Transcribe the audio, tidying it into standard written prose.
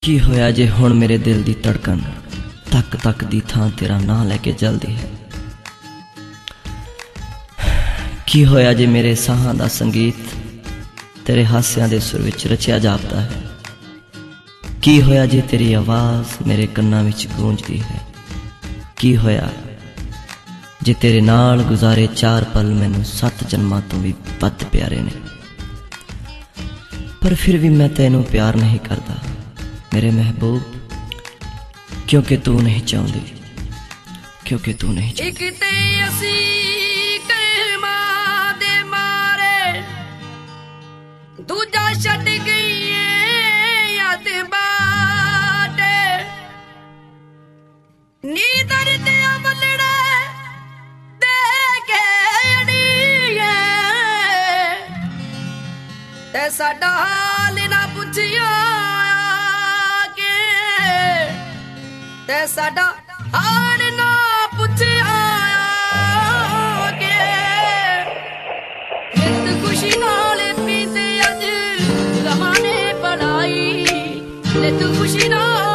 की होया जे हुण मेरे दिल दी धड़कन तक तक दी थां तेरा नां लैके जलदी है। की होया जे मेरे साहां दा संगीत तेरे हास्यां दे सुर विच रचिया जापदा है। की होया जे तेरी आवाज़ मेरे कन्नां विच गूंजदी है। की होया जे तेरे नाल गुजारे 4 पल मैनू 7 जन्मां तो भी वध प्यारे ने। पर फिर भी मैं तैनू प्यार नहीं करता मेरे महबूब, क्योंकि तू नहीं चाहती, क्योंकि तू नहीं चाहती। एक ते असी कहमा दे मारे दूजा छट गई याद बाटे नीदर ते अमलड़े दे के अड़िए ते साडा हाल ना पुछिया ते साडा हाल ना पुछिया के जित खुशी नाल पीते अज रमाने पढ़ाई जित खुशी नाल